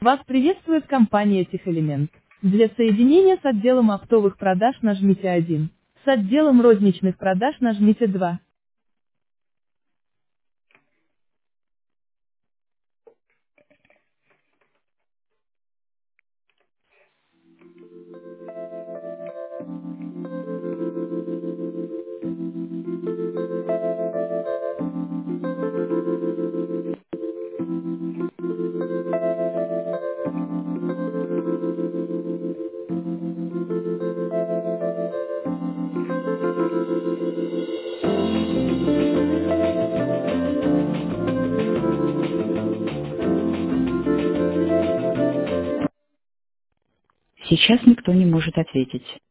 Вас приветствует компания «Техэлемент». Для соединения с отделом оптовых продаж нажмите 1. С отделом розничных продаж нажмите 2. Сейчас никто не может ответить.